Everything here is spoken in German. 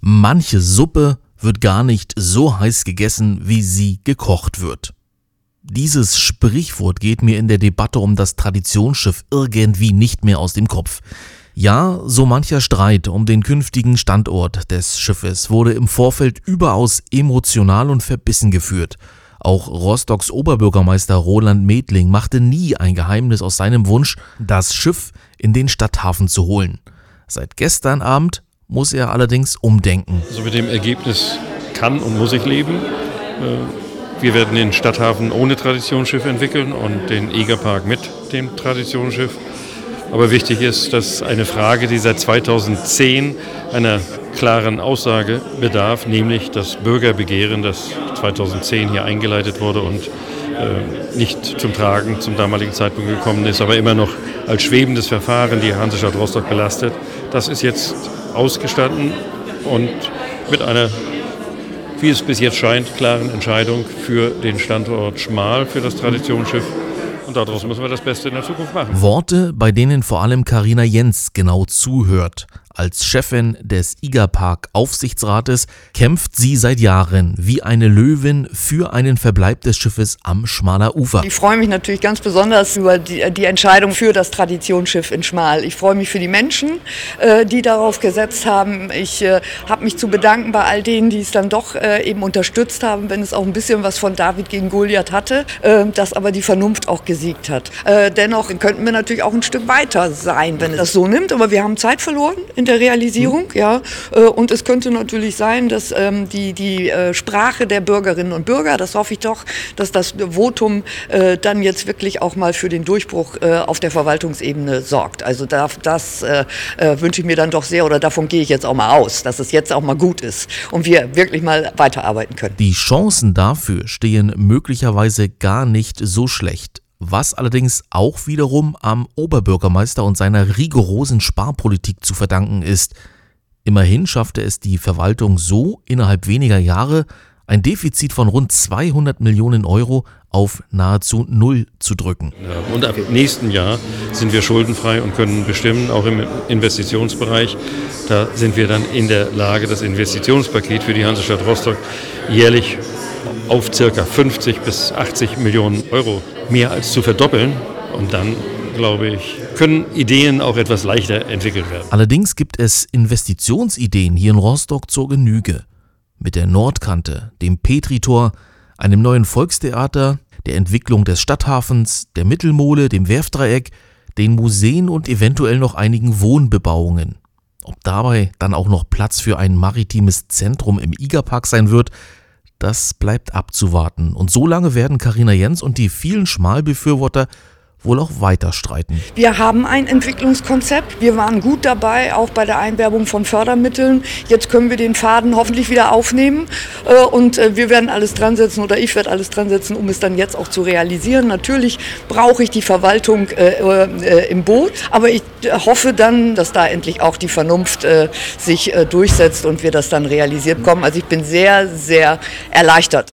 Manche Suppe wird gar nicht so heiß gegessen, wie sie gekocht wird. Dieses Sprichwort geht mir in der Debatte um das Traditionsschiff irgendwie nicht mehr aus dem Kopf. Ja, so mancher Streit um den künftigen Standort des Schiffes wurde im Vorfeld überaus emotional und verbissen geführt. Auch Rostocks Oberbürgermeister Roland Medling machte nie ein Geheimnis aus seinem Wunsch, das Schiff in den Stadthafen zu holen. Seit gestern Abend muss er allerdings umdenken. Also mit dem Ergebnis kann und muss ich leben. Wir werden den Stadthafen ohne Traditionsschiff entwickeln und den Egerpark mit dem Traditionsschiff. Aber wichtig ist, dass eine Frage, die seit 2010 einer klaren Aussage bedarf, nämlich das Bürgerbegehren, das 2010 hier eingeleitet wurde und nicht zum Tragen zum damaligen Zeitpunkt gekommen ist, aber immer noch als schwebendes Verfahren die Hansestadt Rostock belastet. Das ist jetzt ausgestanden und mit einer, wie es bis jetzt scheint, klaren Entscheidung für den Standort Schmal, für das Traditionsschiff. Und daraus müssen wir das Beste in der Zukunft machen. Worte, bei denen vor allem Carina Jentz genau zuhört. Als Chefin des Egerpark-Aufsichtsrates kämpft sie seit Jahren wie eine Löwin für einen Verbleib des Schiffes am Schmaler Ufer. Ich freue mich natürlich ganz besonders über die Entscheidung für das Traditionsschiff in Schmal. Ich freue mich für die Menschen, die darauf gesetzt haben. Ich habe mich zu bedanken bei all denen, die es dann doch eben unterstützt haben, wenn es auch ein bisschen was von David gegen Goliath hatte, dass aber die Vernunft auch gesiegt hat. Dennoch könnten wir natürlich auch ein Stück weiter sein, wenn es das so nimmt, aber wir haben Zeit verloren in der Realisierung, ja. Und es könnte natürlich sein, dass die Sprache der Bürgerinnen und Bürger, das hoffe ich doch, dass das Votum dann jetzt wirklich auch mal für den Durchbruch auf der Verwaltungsebene sorgt. Also das wünsche ich mir dann doch sehr, oder davon gehe ich jetzt auch mal aus, dass es jetzt auch mal gut ist und wir wirklich mal weiterarbeiten können. Die Chancen dafür stehen möglicherweise gar nicht so schlecht. Was allerdings auch wiederum am Oberbürgermeister und seiner rigorosen Sparpolitik zu verdanken ist. Immerhin schaffte es die Verwaltung so, innerhalb weniger Jahre ein Defizit von rund 200 Millionen Euro auf nahezu null zu drücken. Ja, und ab nächsten Jahr sind wir schuldenfrei und können bestimmen, auch im Investitionsbereich. Da sind wir dann in der Lage, das Investitionspaket für die Hansestadt Rostock jährlich auf ca. 50 bis 80 Millionen Euro mehr als zu verdoppeln. Und dann, glaube ich, können Ideen auch etwas leichter entwickelt werden. Allerdings gibt es Investitionsideen hier in Rostock zur Genüge. Mit der Nordkante, dem Petritor, einem neuen Volkstheater, der Entwicklung des Stadthafens, der Mittelmole, dem Werftdreieck, den Museen und eventuell noch einigen Wohnbebauungen. Ob dabei dann auch noch Platz für ein maritimes Zentrum im Egerpark sein wird, das bleibt abzuwarten. Und so lange werden Carina Jentz und die vielen Schmalbefürworter wohl auch weiter streiten. Wir haben ein Entwicklungskonzept. Wir waren gut dabei, auch bei der Einwerbung von Fördermitteln. Jetzt können wir den Faden hoffentlich wieder aufnehmen. Und wir werden alles dran setzen, oder ich werde alles dran setzen, um es dann jetzt auch zu realisieren. Natürlich brauche ich die Verwaltung im Boot. Aber ich hoffe dann, dass da endlich auch die Vernunft sich durchsetzt und wir das dann realisiert bekommen. Also ich bin sehr, sehr erleichtert.